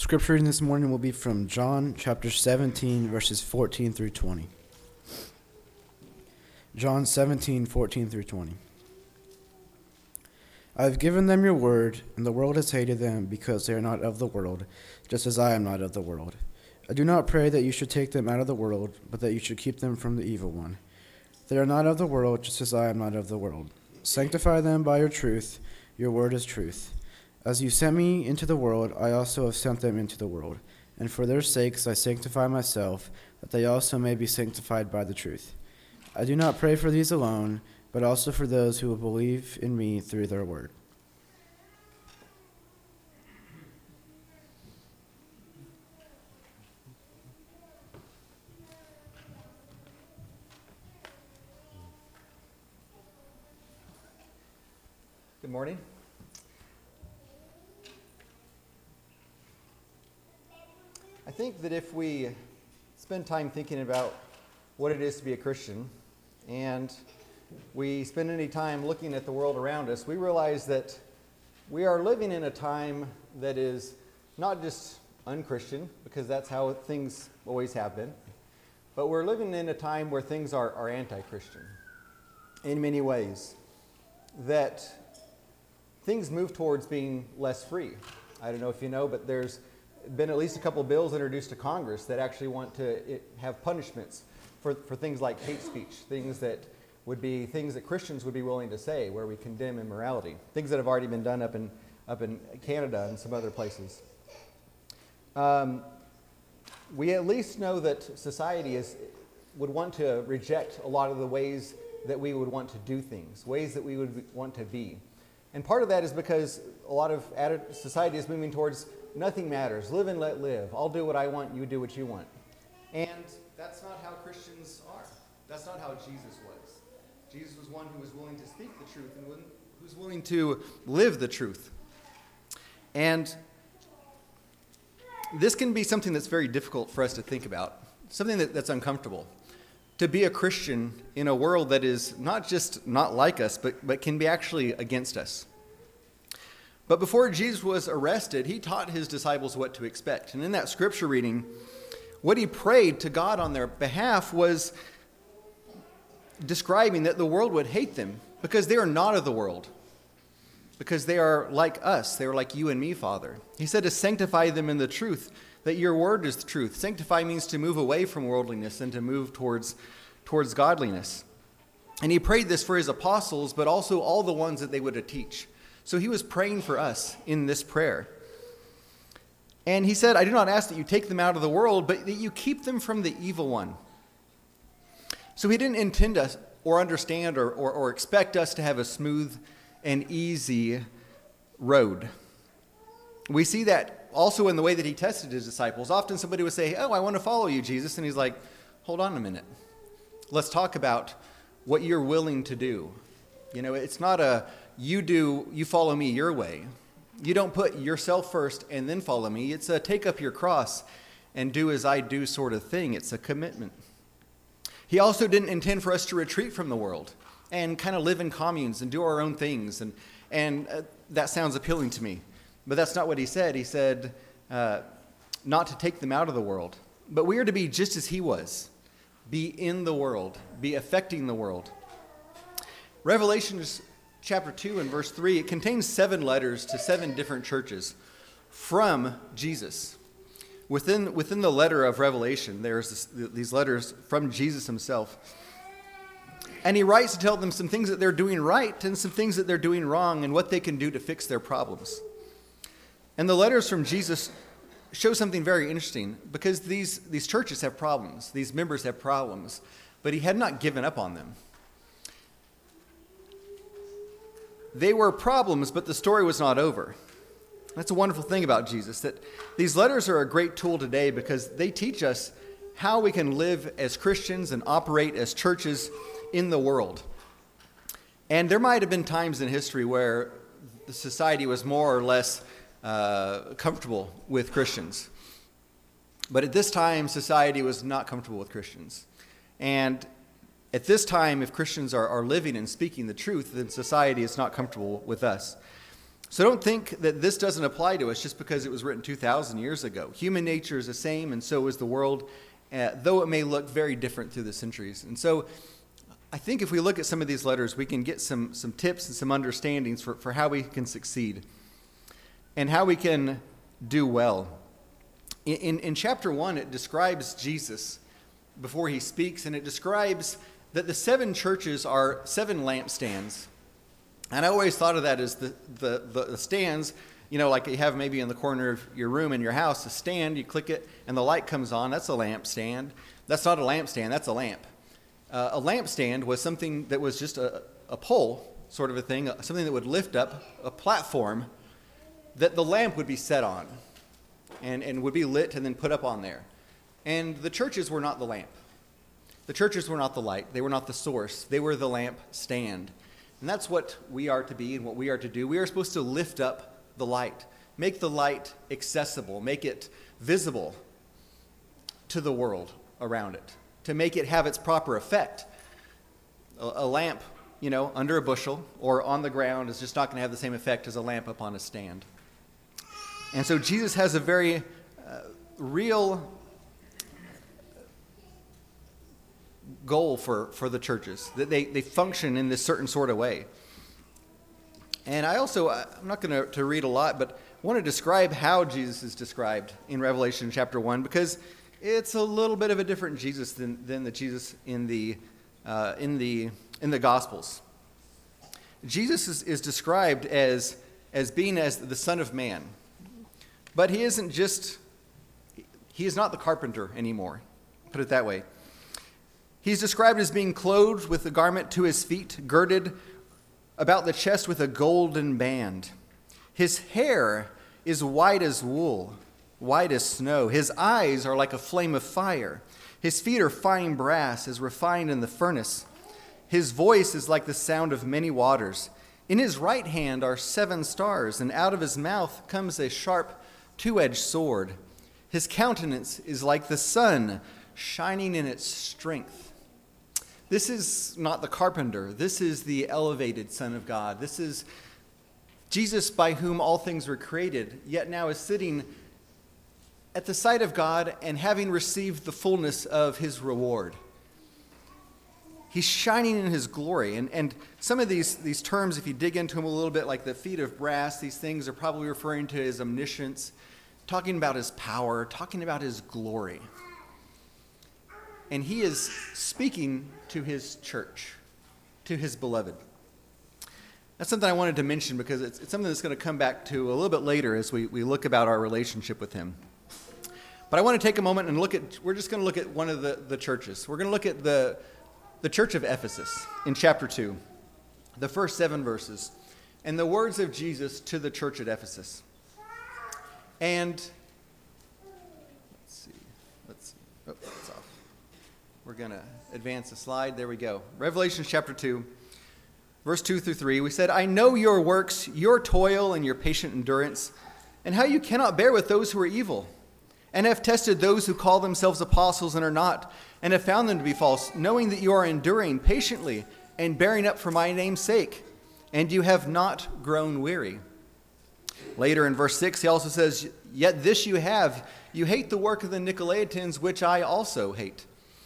Scripture reading this morning will be from John chapter 17, verses 14 through 20. John 17, 14 through 20. I have given them your word, and the world has hated them because they are not of the world, just as I am not of the world. I do not pray that you should take them out of the world, but that you should keep them from the evil one. They are not of the world, just as I am not of the world. Sanctify them by your truth. Your word is truth. As you sent me into the world, I also have sent them into the world. And for their sakes I sanctify myself, that they also may be sanctified by the truth. I do not pray for these alone, but also for those who will believe in me through their word. Good morning. I think that if we spend time thinking about what it is to be a Christian, and we spend any time looking at the world around us, we realize that we are living in a time that is not just unchristian, because that's how things always have been, but we're living in a time where things are anti-Christian in many ways, that things move towards being less free. I don't know if you know, but there's been at least a couple bills introduced to Congress that actually want to have punishments for things like hate speech, things that would be things that Christians would be willing to say, where we condemn immorality, things that have already been done up in Canada and some other places. We at least know that society would want to reject a lot of the ways that we would want to do things, ways that we would want to be. And part of that is because a lot of society is moving towards nothing matters, live and let live. I'll do what I want, you do what you want. And that's not how Christians are. That's not how Jesus was. Jesus was one who was willing to speak the truth and who's willing to live the truth. And this can be something that's very difficult for us to think about, something that's uncomfortable. To be a Christian in a world that is not just not like us, but can be actually against us. But before Jesus was arrested, he taught his disciples what to expect. And in that scripture reading, what he prayed to God on their behalf was describing that the world would hate them because they are not of the world, because they are like us. They are like you and me, Father. He said to sanctify them in the truth, that your word is the truth. Sanctify means to move away from worldliness and to move towards godliness. And he prayed this for his apostles, but also all the ones that they would teach. So he was praying for us in this prayer. And he said, I do not ask that you take them out of the world, but that you keep them from the evil one. So he didn't intend us or understand or expect us to have a smooth and easy road. We see that also in the way that he tested his disciples. Often somebody would say, I want to follow you, Jesus. And he's like, hold on a minute. Let's talk about what you're willing to do. You know, it's not you follow me your way. You don't put yourself first and then follow me. It's a take up your cross and do as I do sort of thing. It's a commitment. He also didn't intend for us to retreat from the world and kind of live in communes and do our own things. And that sounds appealing to me. But that's not what he said. He said not to take them out of the world. But we are to be just as he was. Be in the world. Be affecting the world. Revelation chapter 2 and verse 3, it contains 7 letters to 7 different churches from Jesus. Within the letter of Revelation, there's these letters from Jesus himself. And he writes to tell them some things that they're doing right and some things that they're doing wrong and what they can do to fix their problems. And the letters from Jesus show something very interesting, because these churches have problems, these members have problems, but he had not given up on them. They were problems, but the story was not over. That's a wonderful thing about Jesus, that these letters are a great tool today because they teach us how we can live as Christians and operate as churches in the world. And there might have been times in history where the society was more or less comfortable with Christians. But at this time, society was not comfortable with Christians. And at this time, if Christians are living and speaking the truth, then society is not comfortable with us. So don't think that this doesn't apply to us just because it was written 2,000 years ago. Human nature is the same, and so is the world, though it may look very different through the centuries. And so I think if we look at some of these letters, we can get some tips and some understandings for how we can succeed and how we can do well. In chapter 1, it describes Jesus before he speaks, and it describes that the 7 churches are 7 lampstands. And I always thought of that as the stands, like you have maybe in the corner of your room in your house, a stand, you click it, and the light comes on. That's a lampstand. That's not a lampstand, that's a lamp. A lampstand was something that was just a pole, sort of a thing, something that would lift up a platform that the lamp would be set on and would be lit and then put up on there. And the churches were not the lamp. The churches were not the light. They were not the source. They were the lamp stand. And that's what we are to be and what we are to do. We are supposed to lift up the light, make the light accessible, make it visible to the world around it, to make it have its proper effect. A lamp, under a bushel or on the ground is just not going to have the same effect as a lamp up on a stand. And so Jesus has a very real goal for the churches, that they function in this certain sort of way. And I'm not going to read a lot, but I want to describe how Jesus is described in Revelation chapter 1, because it's a little bit of a different Jesus than the Jesus in the Gospels. Jesus is described as being as the Son of Man, but he is not the carpenter anymore, put it that way. He's described as being clothed with a garment to his feet, girded about the chest with a golden band. His hair is white as wool, white as snow. His eyes are like a flame of fire. His feet are fine brass, as refined in the furnace. His voice is like the sound of many waters. In his right hand are 7 stars, and out of his mouth comes a sharp, 2-edged sword. His countenance is like the sun, shining in its strength. This is not the carpenter. This is the elevated Son of God. This is Jesus, by whom all things were created, yet now is sitting at the side of God and having received the fullness of his reward. He's shining in his glory. And some of these terms, if you dig into them a little bit, like the feet of brass, these things are probably referring to his omniscience, talking about his power, talking about his glory. And he is speaking to his church, to his beloved. That's something I wanted to mention because it's something that's going to come back to a little bit later as we look about our relationship with him. But I want to take a moment and we're just going to look at one of the churches. We're going to look at the church of Ephesus in chapter 2, the first 7 verses, and the words of Jesus to the church at Ephesus. And let's see. Oh, it's off. We're going to advance the slide. There we go. Revelation chapter 2, verse 2 through 3. We said, I know your works, your toil, and your patient endurance, and how you cannot bear with those who are evil, and have tested those who call themselves apostles and are not, and have found them to be false, knowing that you are enduring patiently and bearing up for my name's sake, and you have not grown weary. Later in verse 6, he also says, yet this you have, you hate the work of the Nicolaitans, which I also hate.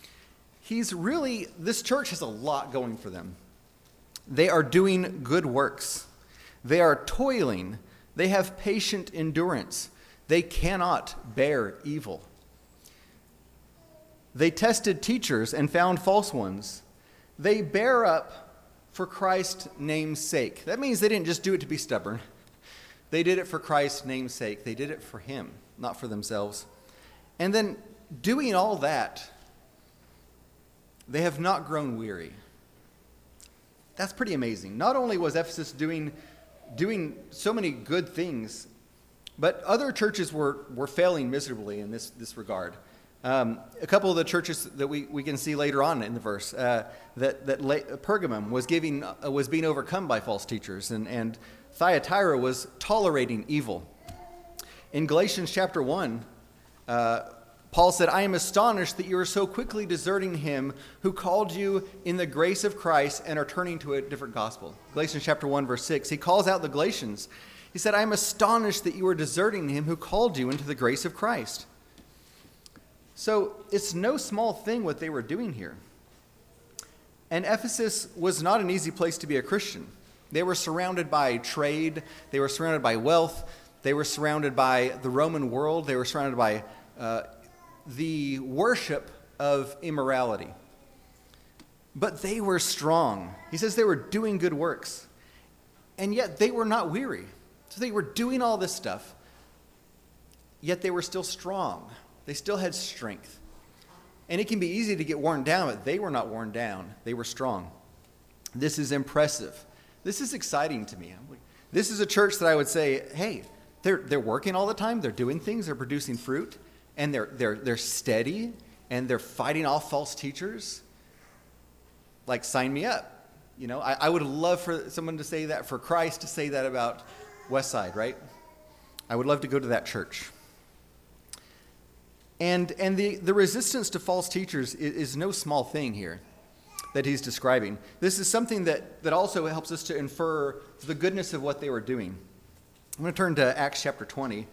This church has a lot going for them. They are doing good works. They are toiling. They have patient endurance. They cannot bear evil. They tested teachers and found false ones. They bear up for Christ's name's sake. That means they didn't just do it to be stubborn. They did it for Christ's name's sake. They did it for him, not for themselves. And then doing all that, they have not grown weary. That's pretty amazing. Not only was Ephesus doing so many good things, but other churches were failing miserably in this regard. A couple of the churches that we can see later on in the verse, that Pergamum was being overcome by false teachers, and Thyatira was tolerating evil. In Galatians chapter 1, Paul said, I am astonished that you are so quickly deserting him who called you in the grace of Christ and are turning to a different gospel. Galatians chapter 1, verse 6, he calls out the Galatians. He said, I am astonished that you are deserting him who called you into the grace of Christ. So it's no small thing what they were doing here. And Ephesus was not an easy place to be a Christian. They were surrounded by trade. They were surrounded by wealth. They were surrounded by the Roman world. They were surrounded by the worship of immorality. But they were strong. He says they were doing good works. And yet they were not weary. So they were doing all this stuff, yet they were still strong. They still had strength. And it can be easy to get worn down, but they were not worn down. They were strong. This is impressive. This is exciting to me. This is a church that I would say, hey, they're working all the time. They're doing things. They're producing fruit. And they're steady. And they're fighting off false teachers. Like, sign me up. You know, I would love for someone to say that, for Christ to say that about Westside, right? I would love to go to that church. And the resistance to false teachers is no small thing here that he's describing. This is something that also helps us to infer the goodness of what they were doing. I'm going to turn to Acts chapter 20,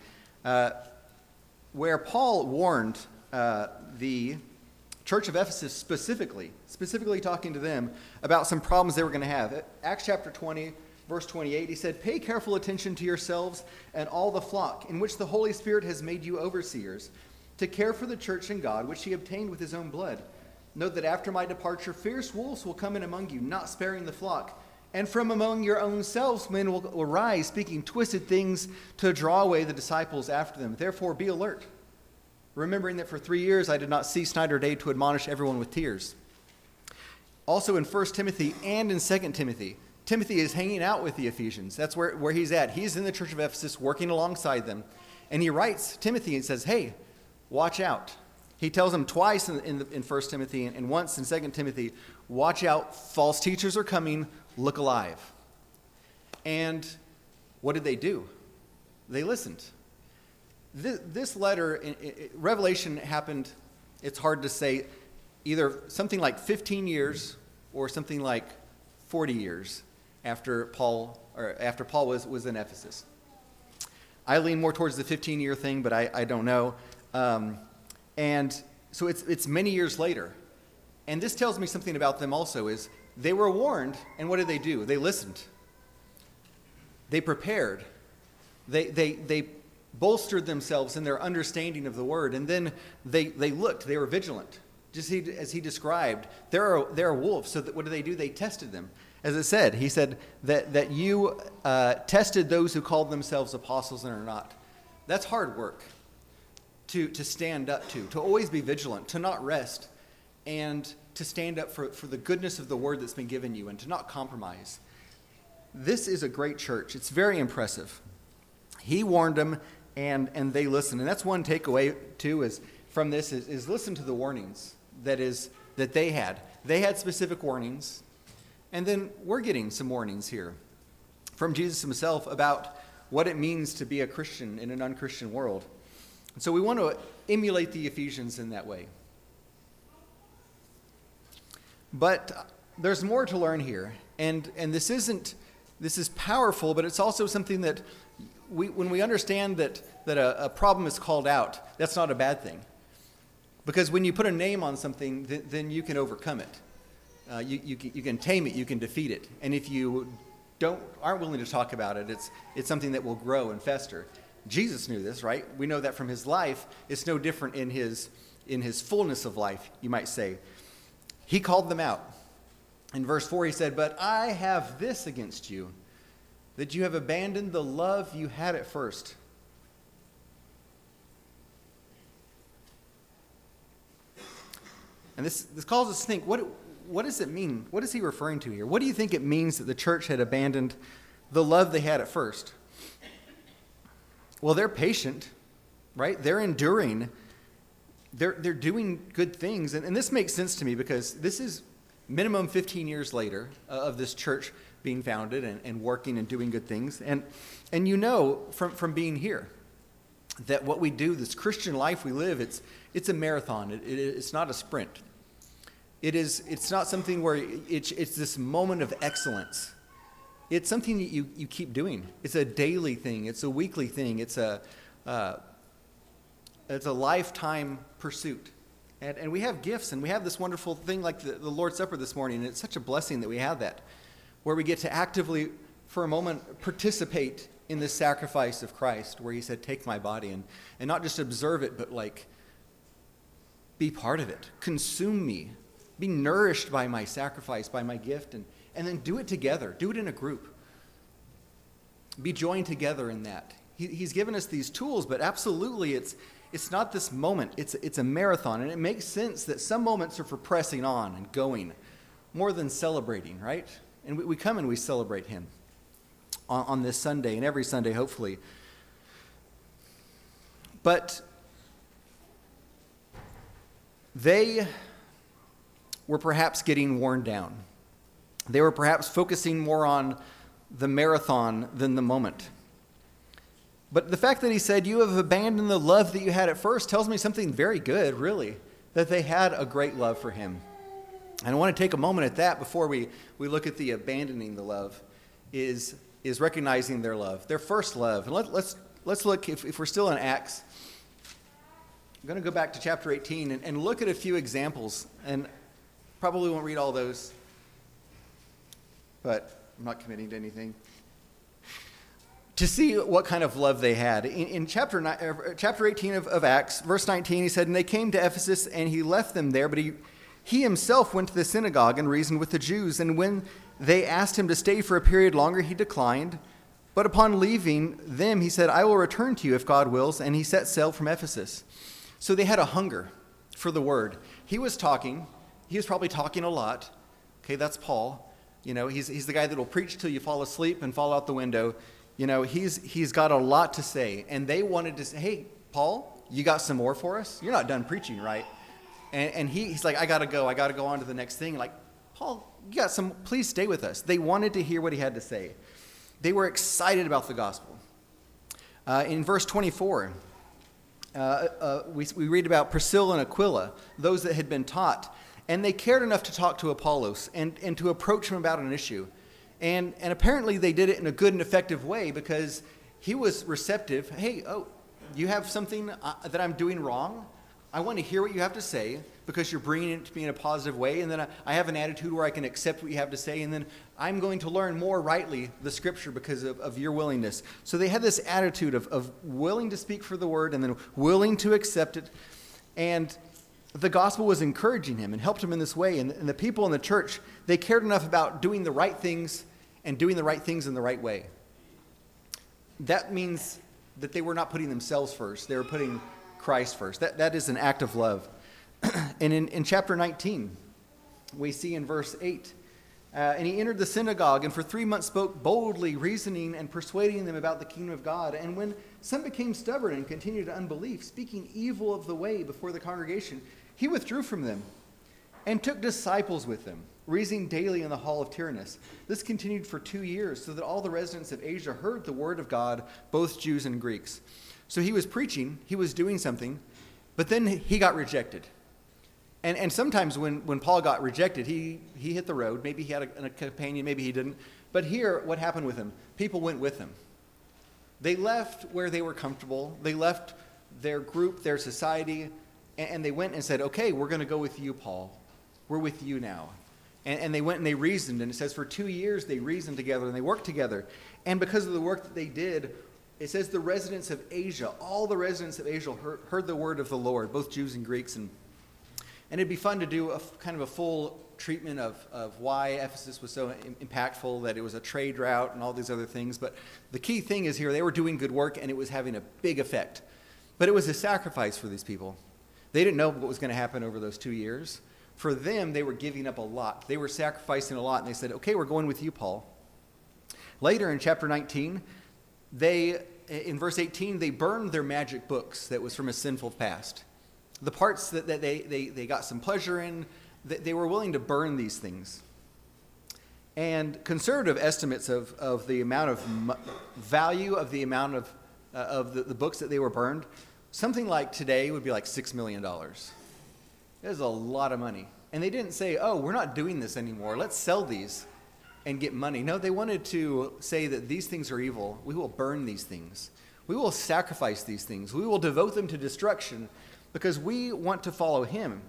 where Paul warned the church of Ephesus specifically talking to them about some problems they were going to have. Acts chapter 20, verse 28, he said, pay careful attention to yourselves and all the flock in which the Holy Spirit has made you overseers, to care for the church and God, which he obtained with his own blood. Note that after my departure, fierce wolves will come in among you, not sparing the flock. And from among your own selves men will arise, speaking twisted things to draw away the disciples after them. Therefore be alert, remembering that for 3 years I did not cease night or day to admonish everyone with tears. Also in 1 Timothy and in 2 Timothy, Timothy is hanging out with the Ephesians. That's where he's at. He's in the church of Ephesus working alongside them. And he writes Timothy and says, hey, watch out. He tells him twice in 1 Timothy and once in 2 Timothy, watch out, false teachers are coming, look alive. And what did they do? They listened. This letter, Revelation happened, it's hard to say, either something like 15 years or something like 40 years after Paul was in Ephesus. I lean more towards the 15-year thing, but I don't know. And so it's many years later. And this tells me something about them also, is they were warned, and what did they do? They listened. They prepared. They bolstered themselves in their understanding of the word, and then they looked. They were vigilant. Just as he described, there are wolves. So what do? They tested them. As it said, he said that you tested those who called themselves apostles and are not. That's hard work to stand up to always be vigilant, to not rest, and to stand up for the goodness of the word that's been given you and to not compromise. This is a great church. It's very impressive. He warned them, and they listened. And that's one takeaway, too, is from this is listen to the warnings that they had. They had specific warnings, and then we're getting some warnings here from Jesus himself about what it means to be a Christian in an unchristian world. And so we want to emulate the Ephesians in that way. But there's more to learn here, and this is powerful, but it's also something that when we understand that a problem is called out, that's not a bad thing, because when you put a name on something, then you can overcome it. You can tame it, you can defeat it, and if you aren't willing to talk about it, it's something that will grow and fester. Jesus knew this, right? We know that from his life. It's no different in his fullness of life, you might say. He called them out. In verse 4, he said, but I have this against you, that you have abandoned the love you had at first. And this calls us to think, what does it mean? What is he referring to here? What do you think it means that the church had abandoned the love they had at first? Well, they're patient, right? They're enduring. They're doing good things. And this makes sense to me because this is minimum 15 years later of this church being founded and working and doing good things. And you know from being here that what we do, this Christian life we live, it's a marathon. It's not a sprint. It's not something where it's this moment of excellence. it's something that you keep doing. It's a daily thing. It's a weekly thing. It's a lifetime pursuit. And we have gifts, and we have this wonderful thing like the Lord's Supper this morning, and it's such a blessing that we have that, where we get to actively, for a moment, participate in the sacrifice of Christ, where he said, take my body, and not just observe it, but like be part of it. Consume me. Be nourished by my sacrifice, by my gift, and then do it together. Do it in a group. Be joined together in that. He's given us these tools, but absolutely it's not this moment. It's a marathon, and it makes sense that some moments are for pressing on and going more than celebrating, right? And we come and we celebrate him on this Sunday and every Sunday, hopefully. But they were perhaps getting worn down. They were perhaps focusing more on the marathon than the moment. But the fact that he said, you have abandoned the love that you had at first, tells me something very good, really, that they had a great love for him. And I want to take a moment at that before we look at the abandoning the love, is recognizing their love, their first love. And let's look, if we're still in Acts, I'm going to go back to chapter 18 and look at a few examples. And probably won't read all those, but I'm not committing to anything. To see what kind of love they had. In chapter 18 of Acts, verse 19, he said, and they came to Ephesus, and he left them there, but he himself went to the synagogue and reasoned with the Jews. And when they asked him to stay for a period longer, he declined. But upon leaving them, he said, I will return to you if God wills. And he set sail from Ephesus. So they had a hunger for the word. He was talking. He was probably talking a lot. Okay, that's Paul. You know, he's the guy that will preach till you fall asleep and fall out the window. You know, he's got a lot to say. And they wanted to say, hey, Paul, you got some more for us? You're not done preaching, right? And he's like, I got to go on to the next thing. Like, Paul, you got some, please stay with us. They wanted to hear what he had to say. They were excited about the gospel. In verse 24, we read about Priscilla and Aquila, those that had been taught. And they cared enough to talk to Apollos and to approach him about an issue. And apparently they did it in a good and effective way because he was receptive. Hey, you have something that I'm doing wrong? I want to hear what you have to say because you're bringing it to me in a positive way. And then I have an attitude where I can accept what you have to say. And then I'm going to learn more rightly the scripture because of your willingness. So they had this attitude of willing to speak for the word and then willing to accept it. And the gospel was encouraging him and helped him in this way. And the people in the church, they cared enough about doing the right things and doing the right things in the right way. That means that they were not putting themselves first. They were putting Christ first. That is an act of love. And in chapter 19, we see in verse 8, and he entered the synagogue and for 3 months spoke boldly, reasoning and persuading them about the kingdom of God. And when some became stubborn and continued to unbelief, speaking evil of the way before the congregation, he withdrew from them and took disciples with them, reasoning daily in the hall of Tyrannus. This continued for 2 years, so that all the residents of Asia heard the word of God, both Jews and Greeks. So he was preaching, he was doing something, but then he got rejected. And sometimes when Paul got rejected, he hit the road. Maybe he had a companion, maybe he didn't. But here, what happened with him? People went with him. They left where they were comfortable. They left their group, their society, and they went and said, okay, we're going to go with you, Paul. We're with you now. And they went and they reasoned. And it says for 2 years they reasoned together and they worked together. And because of the work that they did, it says the residents of Asia, all the residents of Asia heard the word of the Lord, both Jews and Greeks. And it'd be fun to do kind of a full treatment of why Ephesus was so impactful, that it was a trade route and all these other things. But the key thing is here, they were doing good work and it was having a big effect. But it was a sacrifice for these people. They didn't know what was going to happen over those 2 years. For them, they were giving up a lot. They were sacrificing a lot, and they said, okay, we're going with you, Paul. Later in chapter 19, in verse 18, they burned their magic books that was from a sinful past. The parts that they got some pleasure in, they were willing to burn these things. And conservative estimates of the amount of value of the amount of the books that they were burned, something like today would be like $6 million. It was a lot of money. And they didn't say, oh, we're not doing this anymore. Let's sell these. and get money. No, they wanted to say that these things are evil. We will burn these things. We will sacrifice these things. We will devote them to destruction because we want to follow him.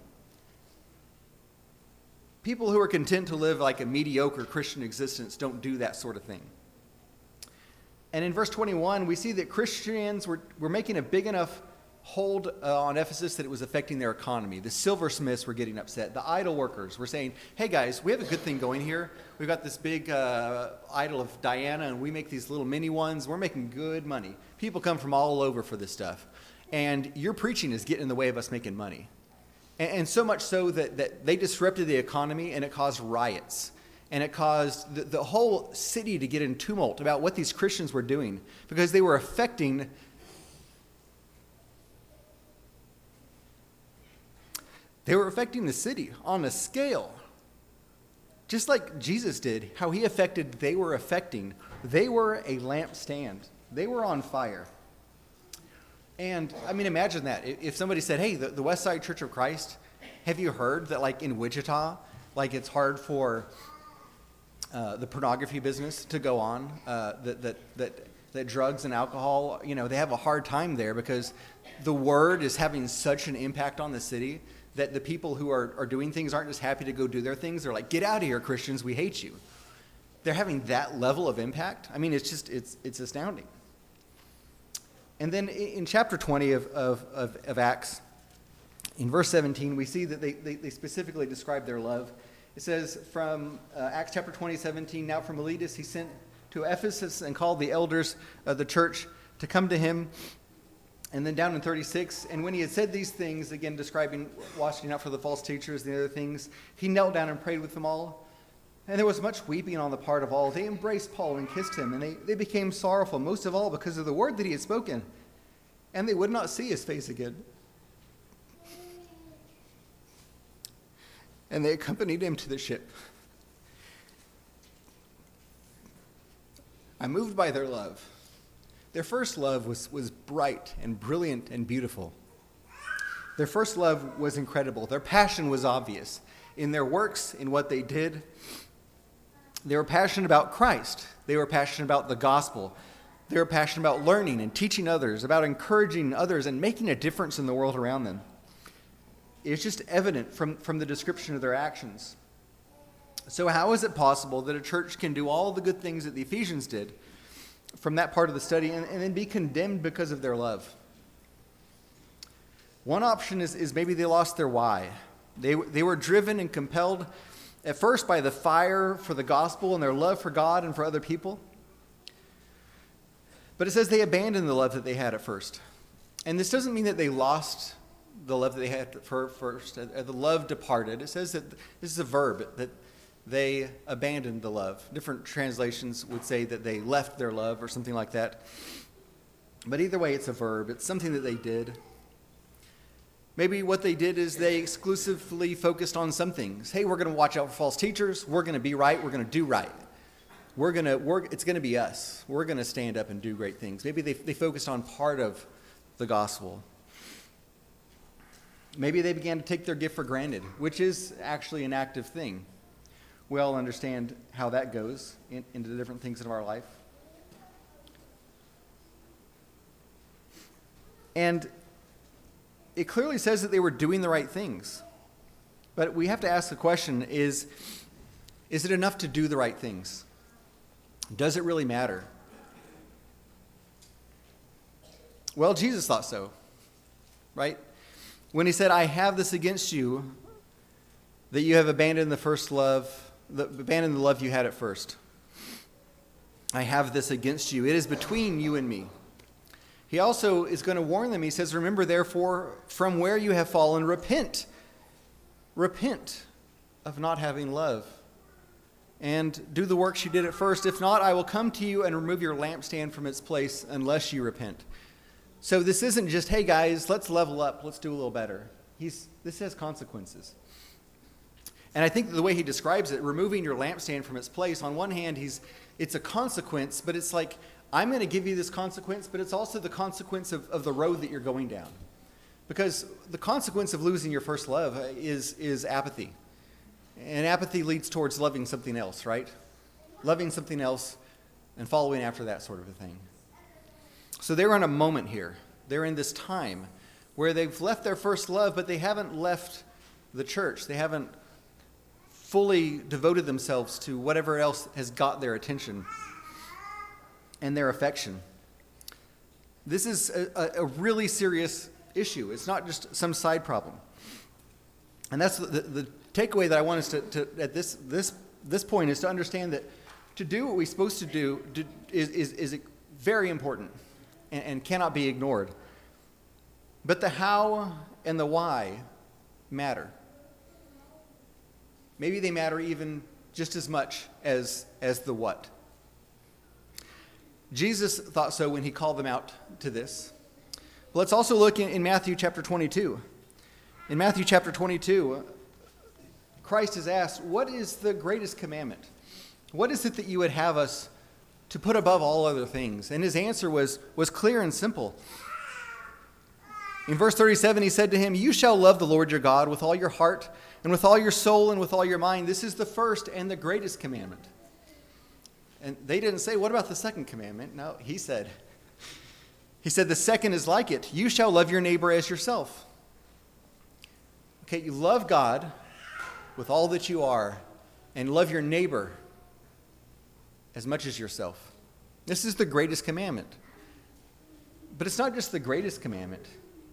People who are content to live like a mediocre Christian existence don't do that sort of thing. And in verse 21, we see that Christians were making a big enough hold on Ephesus that it was affecting their economy. The silversmiths were getting upset. The idol workers were saying, hey guys, we have a good thing going here. We've got this big idol of Diana, and we make these little mini ones. We're making good money. People come from all over for this stuff. And your preaching is getting in the way of us making money. And so much so that they disrupted the economy, and it caused riots. And it caused the whole city to get in tumult about what these Christians were doing because they were affecting the city on a scale. Just like Jesus did, how he affected, they were affecting. They were a lampstand. They were on fire. And, I mean, imagine that. If somebody said, hey, the West Side Church of Christ, have you heard that, like, in Wichita, like, it's hard for the pornography business to go on, that drugs and alcohol, you know, they have a hard time there because the word is having such an impact on the city that the people who are doing things aren't just happy to go do their things. They're like, get out of here, Christians, we hate you. They're having that level of impact. I mean, it's astounding. And then in chapter 20 of Acts, in verse 17, we see that they specifically describe their love. It says from Acts chapter 20, 17, now from Miletus he sent to Ephesus and called the elders of the church to come to him. And then down in 36, and when he had said these things, again describing watching out for the false teachers and the other things, he knelt down and prayed with them all. And there was much weeping on the part of all. They embraced Paul and kissed him, and they became sorrowful, most of all because of the word that he had spoken. And they would not see his face again. And they accompanied him to the ship. I'm moved by their love. Their first love was bright and brilliant and beautiful. Their first love was incredible. Their passion was obvious. In their works, in what they did, they were passionate about Christ. They were passionate about the gospel. They were passionate about learning and teaching others, about encouraging others and making a difference in the world around them. It's just evident from the description of their actions. So how is it possible that a church can do all the good things that the Ephesians did from that part of the study and then be condemned because of their love? One option is maybe they lost their why. They were driven and compelled at first by the fire for the gospel and their love for God and for other people. But it says they abandoned the love that they had at first. And this doesn't mean that they lost the love that they had first. The love departed. It says that this is a verb, that they abandoned the love. Different translations would say that they left their love or something like that. But either way, it's a verb. It's something that they did. Maybe what they did is they exclusively focused on some things. Hey, we're going to watch out for false teachers. We're going to be right. We're going to do right. It's going to be us. We're going to stand up and do great things. Maybe they focused on part of the gospel. Maybe they began to take their gift for granted, which is actually an active thing. We all understand how that goes into the different things in our life. And it clearly says that they were doing the right things. But we have to ask the question, is it enough to do the right things? Does it really matter? Well, Jesus thought so, right? When he said, I have this against you, that you have abandoned the first love, abandoned the love you had at first. I have this against you. It is between you and me. He also is going to warn them. He says, remember, therefore, from where you have fallen, repent. Repent of not having love. And do the works you did at first. If not, I will come to you and remove your lampstand from its place unless you repent. So this isn't just, hey guys, let's level up. Let's do a little better. This has consequences. And I think the way he describes it, removing your lampstand from its place, on one hand, it's a consequence, but it's like, I'm going to give you this consequence, but it's also the consequence of the road that you're going down. Because the consequence of losing your first love is apathy. And apathy leads towards loving something else, right? loving something else, and following after that sort of a thing. So they're in a moment here. They're in this time where they've left their first love, but they haven't left the church. They haven't fully devoted themselves to whatever else has got their attention and their affection. This is a really serious issue. It's not just some side problem. And that's the takeaway that I want us to at this point is to understand that to do what we're supposed to do is very important and cannot be ignored. But the how and the why matter. Maybe they matter even just as much as the what. Jesus thought so when he called them out to this. But let's also look in Matthew chapter 22. In Matthew chapter 22, Christ is asked, what is the greatest commandment? What is it that you would have us to put above all other things? And his answer was clear and simple. In verse 37, he said to him, you shall love the Lord your God with all your heart and with all your soul and with all your mind. This is the first and the greatest commandment. And they didn't say, what about the second commandment? No, he said, the second is like it. You shall love your neighbor as yourself. Okay, you love God with all that you are and love your neighbor as much as yourself. This is the greatest commandment. But it's not just the greatest commandment.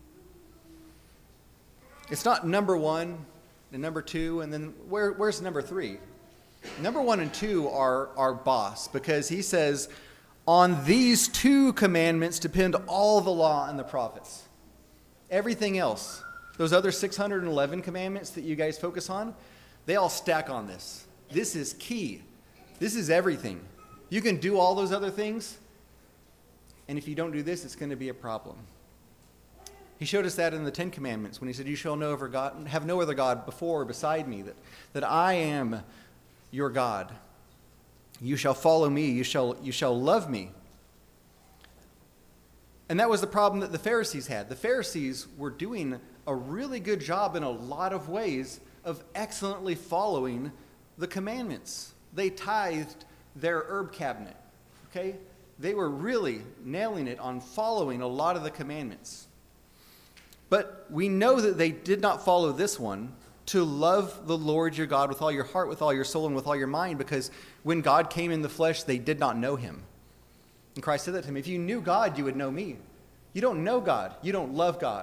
It's not number 1 and number 2, and then where's number 3? Number 1 and 2 are our boss, because he says, on these 2 commandments depend all the law and the prophets. Everything else, those other 611 commandments that you guys focus on, they all stack on this. This is key. This is everything. You can do all those other things, and if you don't do this, it's going to be a problem. He showed us that in the 10 Commandments when he said, you shall have no other God before or beside me, that I am your God. You shall follow me. You shall love me. And that was the problem that the Pharisees had. The Pharisees were doing a really good job in a lot of ways of excellently following the commandments. They tithed their herb cabinet. Okay? They were really nailing it on following a lot of the commandments. But we know that they did not follow this one, to love the Lord your God with all your heart, with all your soul, and with all your mind, because when God came in the flesh, they did not know him. And Christ said that to him, if you knew God, you would know me. You don't know God. You don't love God.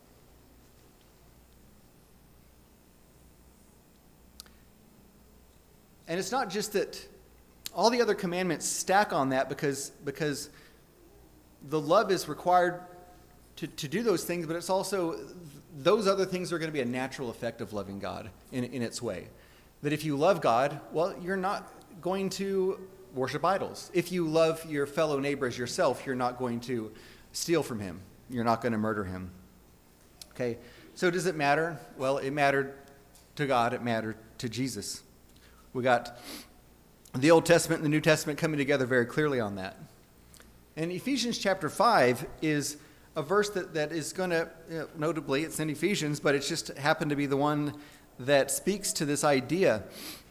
And it's not just that all the other commandments stack on that because the love is required to do those things, but it's also those other things are going to be a natural effect of loving God in its way. That if you love God, well, you're not going to worship idols. If you love your fellow neighbor as yourself, you're not going to steal from him. You're not going to murder him. Okay, so does it matter? Well, it mattered to God. It mattered to Jesus. We got the Old Testament and the New Testament coming together very clearly on that. And Ephesians chapter 5 is a verse that is going to, notably, it's in Ephesians, but it's just happened to be the one that speaks to this idea.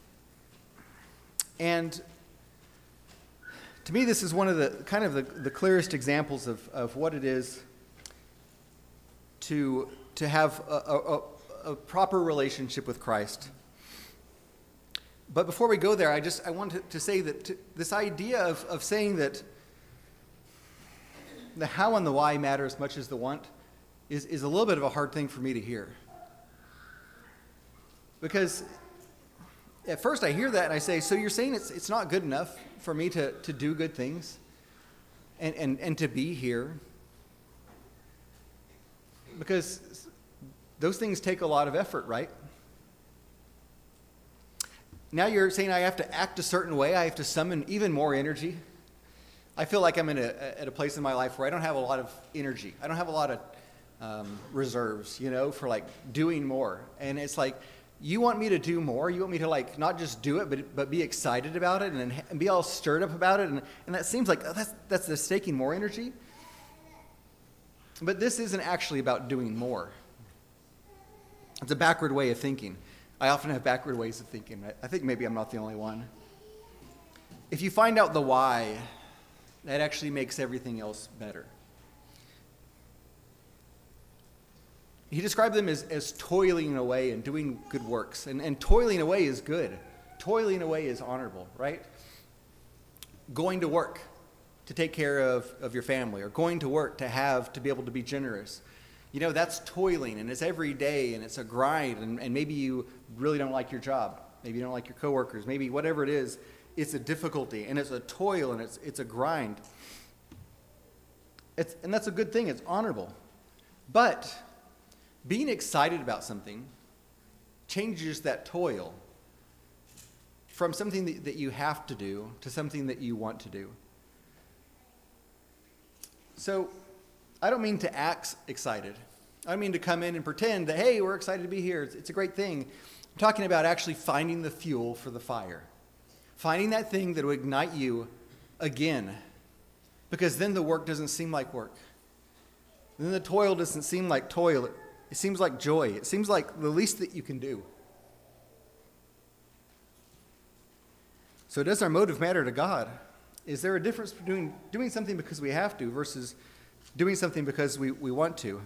And to me, this is one of the clearest examples of what it is to have a proper relationship with Christ. But before we go there, I want to say that this idea of saying that the how and the why matter as much as the want is a little bit of a hard thing for me to hear. Because at first I hear that and I say, so you're saying it's not good enough for me to do good things and to be here? Because those things take a lot of effort, right? Now you're saying I have to act a certain way. I have to summon even more energy. I feel like I'm at a place in my life where I don't have a lot of energy. I don't have a lot of reserves, for like doing more. And it's like, you want me to do more? You want me to like not just do it, but be excited about it and be all stirred up about it? And that seems like that's taking more energy. But this isn't actually about doing more. It's a backward way of thinking. I often have backward ways of thinking. I think maybe I'm not the only one. if you find out the why, that actually makes everything else better. He described them as toiling away and doing good works. And toiling away is good. Toiling away is honorable, right? Going to work to take care of your family, or going to work to be able to be generous. You know, that's toiling, and it's every day, and it's a grind, and maybe you really don't like your job. Maybe you don't like your coworkers. Maybe whatever it is, it's a difficulty, and it's a toil, and it's a grind. And that's a good thing. It's honorable. But being excited about something changes that toil from something that you have to do to something that you want to do. So I don't mean to act excited. I don't mean to come in and pretend that, hey, we're excited to be here. It's a great thing. I'm talking about actually finding the fuel for the fire. Finding that thing that will ignite you again. Because then the work doesn't seem like work. Then the toil doesn't seem like toil. It seems like joy. It seems like the least that you can do. So does our motive matter to God? Is there a difference between doing something because we have to versus doing something because we want to?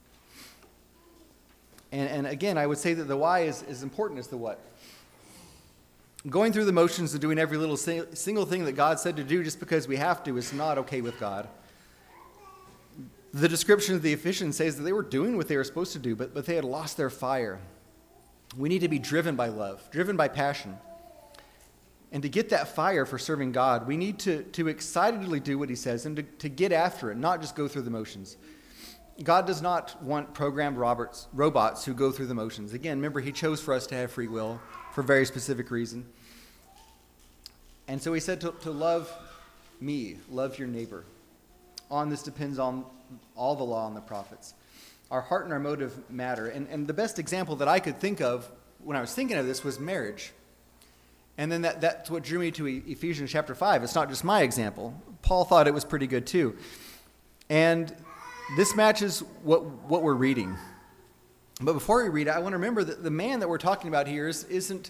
And again, I would say that the why is as important as the what. Going through the motions of doing every little single thing that God said to do just because we have to is not okay with God. The description of the Ephesians says that they were doing what they were supposed to do, but they had lost their fire. We need to be driven by love, driven by passion. And to get that fire for serving God, we need to excitedly do what he says and to get after it, not just go through the motions. God does not want programmed robots who go through the motions. Again, remember, he chose for us to have free will for a very specific reason. And so he said to love me, love your neighbor. On this depends on all the law and the prophets. Our heart and our motive matter. And the best example that I could think of when I was thinking of this was marriage. And then that's what drew me to Ephesians chapter 5. It's not just my example. Paul thought it was pretty good too. And this matches what we're reading. But before we read it, I want to remember that the man that we're talking about here isn't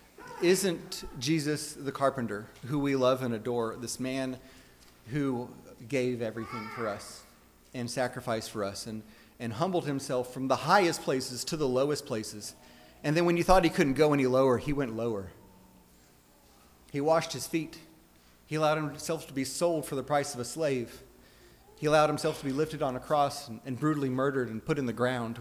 Jesus the carpenter, who we love and adore, this man who gave everything for us and sacrificed for us and humbled himself from the highest places to the lowest places. And then when you thought he couldn't go any lower, he went lower. He washed his feet. He allowed himself to be sold for the price of a slave. He allowed himself to be lifted on a cross and brutally murdered and put in the ground.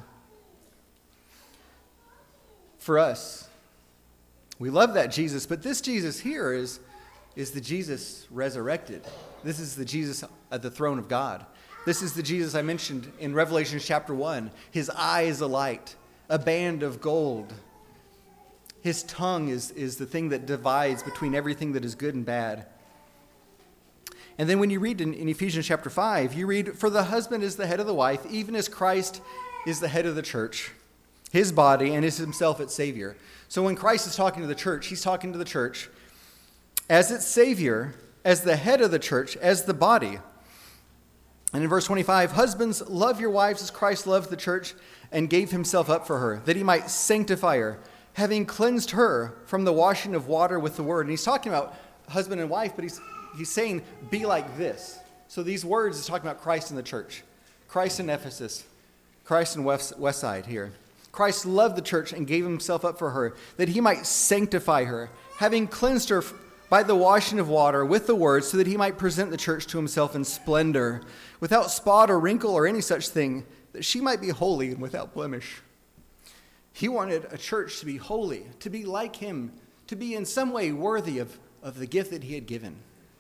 For us, we love that Jesus, but this Jesus here is the Jesus resurrected. This is the Jesus at the throne of God. This is the Jesus I mentioned in Revelation chapter 1. His eye is a light, a band of gold. His tongue is the thing that divides between everything that is good and bad. And then when you read in Ephesians chapter 5, you read, "For the husband is the head of the wife, even as Christ is the head of the church, his body, and is himself its Savior." So when Christ is talking to the church, he's talking to the church as its Savior, as the head of the church, as the body. And in verse 25, "Husbands, love your wives as Christ loved the church and gave himself up for her, that he might sanctify her, having cleansed her from the washing of water with the word." And he's talking about husband and wife, but he's saying, be like this. So these words is talking about Christ in the church. Christ in Ephesus. Christ in West Side here. Christ loved the church and gave himself up for her, that he might sanctify her, having cleansed her by the washing of water with the word, so that he might present the church to himself in splendor, without spot or wrinkle or any such thing, that she might be holy and without blemish. He wanted a church to be holy, to be like him, to be in some way worthy of the gift that he had given.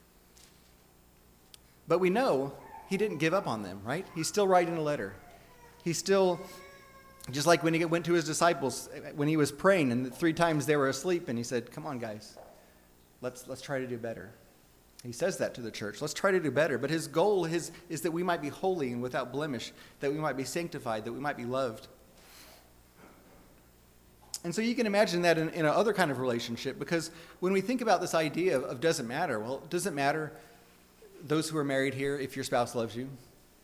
But we know he didn't give up on them, right? He's still writing a letter. He's still, just like when he went to his disciples, when he was praying and 3 times they were asleep, and he said, "Come on, guys, let's try to do better." He says that to the church. Let's try to do better. But his goal is that we might be holy and without blemish, that we might be sanctified, that we might be loved. And so you can imagine that in another kind of relationship, because when we think about this idea of doesn't matter, well, it doesn't matter, those who are married here, if your spouse loves you.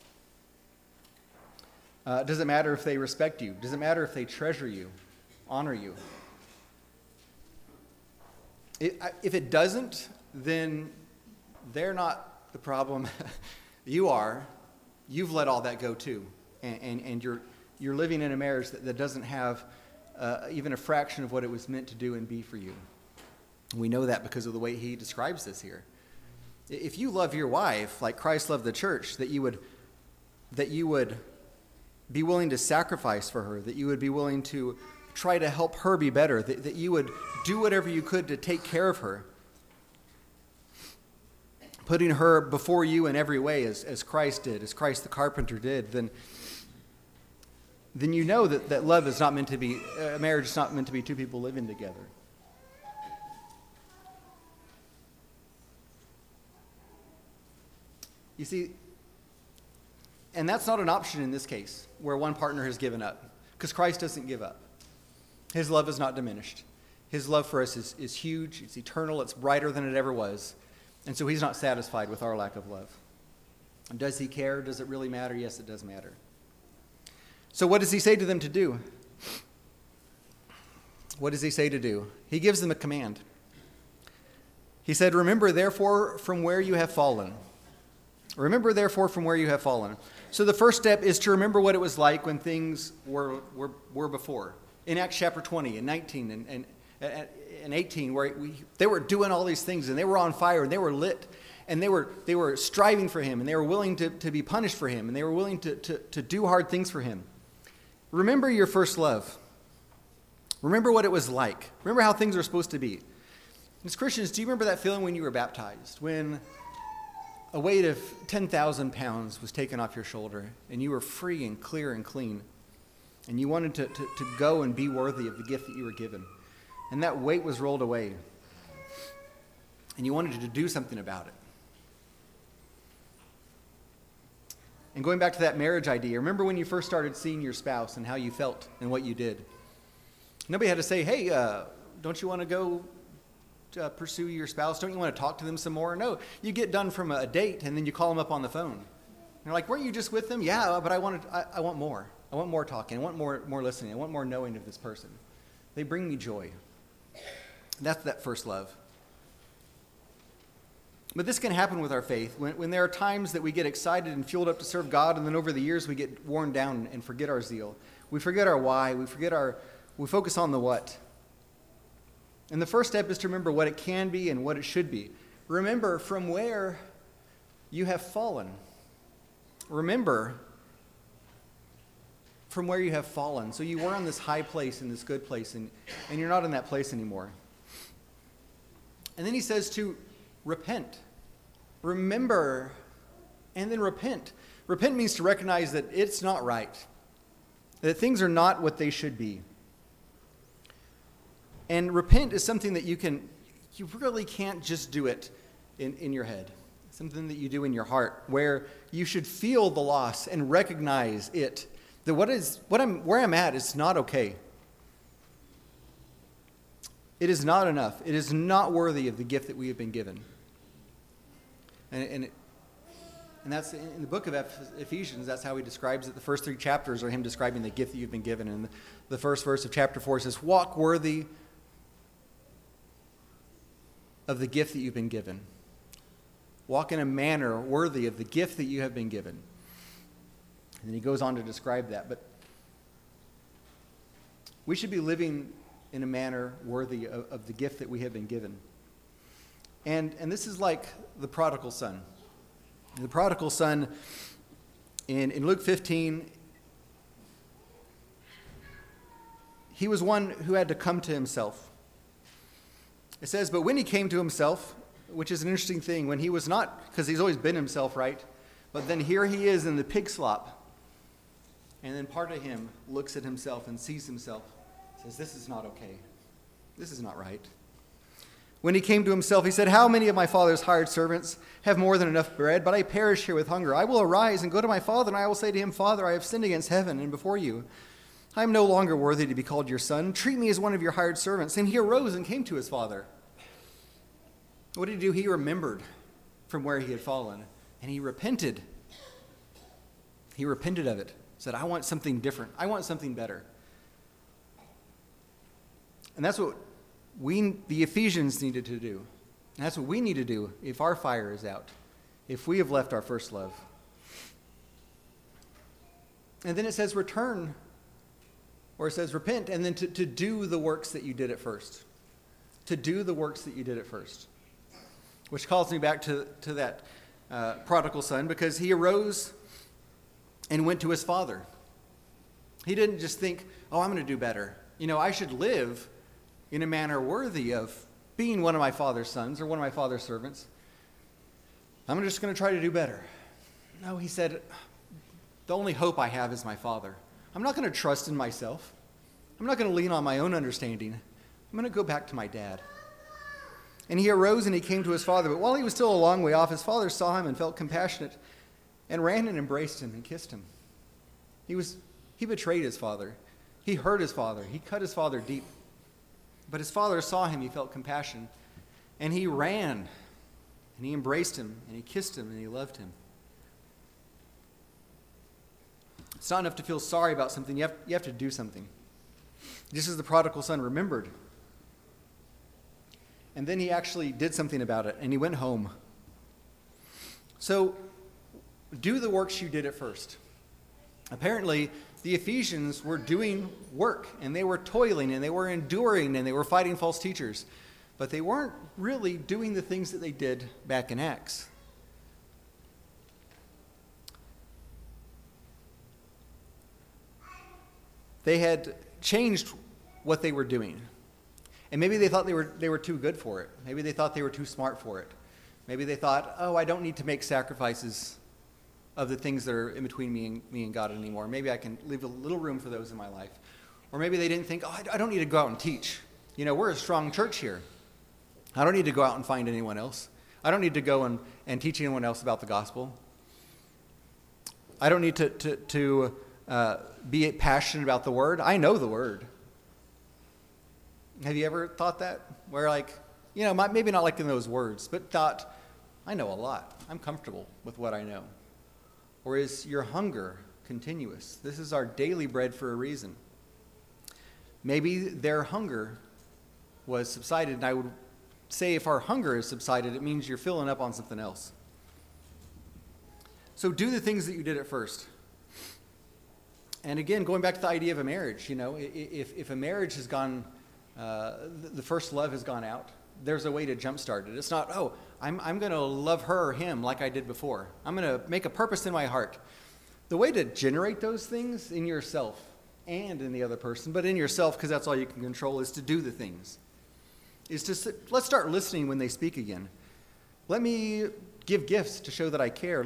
Does it matter if they respect you? Does it matter if they treasure you, honor you? If it doesn't, then they're not the problem. You are. You've let all that go too. And you're living in a marriage that doesn't have even a fraction of what it was meant to do and be for you. We know that because of the way he describes this here. If you love your wife like Christ loved the church, that you would be willing to sacrifice for her, that you would be willing to try to help her be better, that you would do whatever you could to take care of her, putting her before you in every way as Christ did, as Christ the carpenter did, then you know that love is not meant to be, marriage is not meant to be two people living together. You see, and that's not an option in this case, where one partner has given up, because Christ doesn't give up. His love is not diminished. His love for us is huge, it's eternal, it's brighter than it ever was. And so he's not satisfied with our lack of love. And does he care? Does it really matter? Yes, it does matter. So what does he say to them to do? What does he say to do? He gives them a command. He said, "Remember, therefore, from where you have fallen." Remember, therefore, from where you have fallen. So the first step is to remember what it was like when things were before. In Acts chapter 20 and 19 and 18, where they were doing all these things, and they were on fire, and they were lit, and they were striving for him, and they were willing to be punished for him, and they were willing to do hard things for him. Remember your first love. Remember what it was like. Remember how things are supposed to be. As Christians, do you remember that feeling when you were baptized? When a weight of 10,000 pounds was taken off your shoulder, and you were free and clear and clean, and you wanted to go and be worthy of the gift that you were given. And that weight was rolled away, and you wanted to do something about it. And going back to that marriage idea, remember when you first started seeing your spouse and how you felt and what you did? Nobody had to say, "Hey, don't you want to go pursue your spouse? Don't you want to talk to them some more?" No, you get done from a date, and then you call them up on the phone. You're like, "Weren't you just with them?" "Yeah, but I want more. I want more talking. I want more listening. I want more knowing of this person. They bring me joy." That's that first love. But this can happen with our faith. When there are times that we get excited and fueled up to serve God, and then over the years we get worn down and forget our zeal. We forget our why. We focus on the what. And the first step is to remember what it can be and what it should be. Remember from where you have fallen. Remember from where you have fallen. So you were in this high place, in this good place, and you're not in that place anymore. And then he says to repent. Remember, and then repent. Repent means to recognize that it's not right, that things are not what they should be. And repent is something that you really can't just do it in your head. It's something that you do in your heart, where you should feel the loss and recognize it. That where I'm at is not okay. It is not enough. It is not worthy of the gift that we have been given. And that's in the book of Ephesians, that's how he describes it. The first 3 chapters are him describing the gift that you've been given. And the first verse of chapter 4 says, "Walk worthy of the gift that you've been given." Walk in a manner worthy of the gift that you have been given. And then he goes on to describe that. But we should be living in a manner worthy of the gift that we have been given. And this is like the prodigal son. The prodigal son, in Luke 15, he was one who had to come to himself. It says, "But when he came to himself," which is an interesting thing, when he was not, because he's always been himself, right? But then here he is in the pig slop. And then part of him looks at himself and sees himself, says, "This is not okay. This is not right." When he came to himself, he said, "How many of my father's hired servants have more than enough bread, but I perish here with hunger? I will arise and go to my father, and I will say to him, 'Father, I have sinned against heaven and before you. I am no longer worthy to be called your son. Treat me as one of your hired servants.' And he arose and came to his father." What did he do? He remembered from where he had fallen, and he repented. He repented of it. Said, "I want something different. I want something better." And that's what the Ephesians needed to do. And that's what we need to do if our fire is out, if we have left our first love. And then it says return, or it says repent, and then to do the works that you did at first. To do the works that you did at first. Which calls me back to that prodigal son, because he arose and went to his father. He didn't just think, oh, I'm going to do better. I should live in a manner worthy of being one of my father's sons or one of my father's servants. I'm just going to try to do better. No, he said, the only hope I have is my Father. I'm not going to trust in myself. I'm not going to lean on my own understanding. I'm going to go back to my dad. And he arose and he came to his father. But while he was still a long way off, his father saw him and felt compassionate and ran and embraced him and kissed him. He betrayed his father. He hurt his father. He cut his father deep. But his father saw him. He felt compassion. And he ran and he embraced him and he kissed him and he loved him. It's not enough to feel sorry about something. You have to do something. Just as the prodigal son remembered. And then he actually did something about it, and he went home. So, do the works you did at first. Apparently, the Ephesians were doing work, and they were toiling, and they were enduring, and they were fighting false teachers. But they weren't really doing the things that they did back in Acts. They had changed what they were doing. And maybe they thought they were too good for it. Maybe they thought they were too smart for it. Maybe they thought, oh, I don't need to make sacrifices of the things that are in between me and God anymore. Maybe I can leave a little room for those in my life. Or maybe they didn't think, oh, I don't need to go out and teach. We're a strong church here. I don't need to go out and find anyone else. I don't need to go and teach anyone else about the gospel. I don't need to be passionate about the word. I know the word. Have you ever thought that? Where maybe not like in those words, but thought, I know a lot. I'm comfortable with what I know. Or is your hunger continuous? This is our daily bread for a reason. Maybe their hunger was subsided, and I would say if our hunger is subsided, it means you're filling up on something else. So do the things that you did at first. And again, going back to the idea of a marriage, if a marriage has gone, the first love has gone out, there's a way to jumpstart it. It's not, oh, I'm going to love her or him like I did before. I'm going to make a purpose in my heart. The way to generate those things in yourself and in the other person, but in yourself, because that's all you can control, is to do the things. Let's start listening when they speak again. Let me give gifts to show that I care.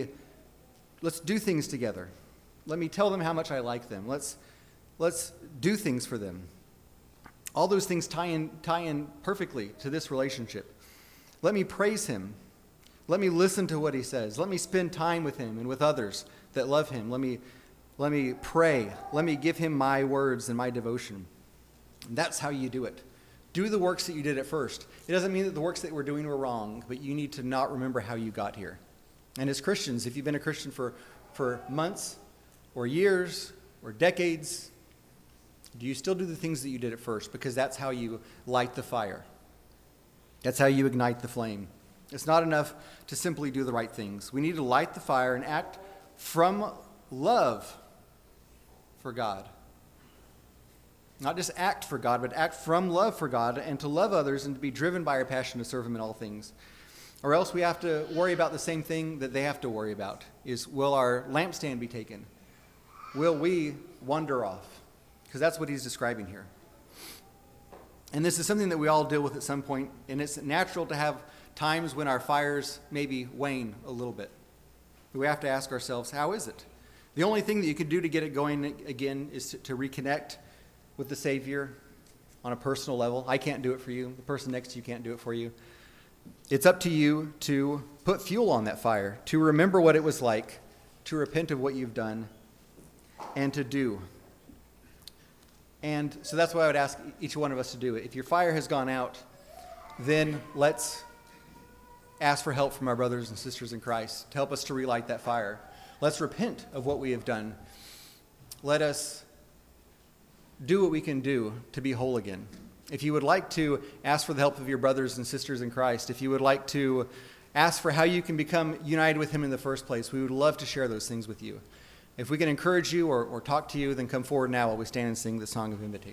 Let's do things together. Let me tell them how much I like them. Let's do things for them. All those things tie in perfectly to this relationship. Let me praise him. Let me listen to what he says. Let me spend time with him and with others that love him. Let me pray. Let me give him my words and my devotion. And that's how you do it. Do the works that you did at first. It doesn't mean that the works that we're doing were wrong, but you need to not remember how you got here. And as Christians, if you've been a Christian for months or years or decades, do you still do the things that you did at first? Because that's how you light the fire. That's how you ignite the flame. It's not enough to simply do the right things. We need to light the fire and act from love for God. Not just act for God, but act from love for God and to love others and to be driven by our passion to serve him in all things. Or else we have to worry about the same thing that they have to worry about, is will our lampstand be taken? Will we wander off? Because that's what he's describing here. And this is something that we all deal with at some point, and it's natural to have times when our fires maybe wane a little bit. We have to ask ourselves, how is it? The only thing that you can do to get it going again is to reconnect with the Savior on a personal level. I can't do it for you. The person next to you can't do it for you. It's up to you to put fuel on that fire, to remember what it was like, to repent of what you've done, and to do. And so that's what I would ask each one of us to do. If your fire has gone out, then let's ask for help from our brothers and sisters in Christ to help us to relight that fire. Let's repent of what we have done. Let us do what we can do to be whole again. If you would like to ask for the help of your brothers and sisters in Christ, if you would like to ask for how you can become united with him in the first place, we would love to share those things with you. If we can encourage you or talk to you, then come forward now while we stand and sing the song of invitation.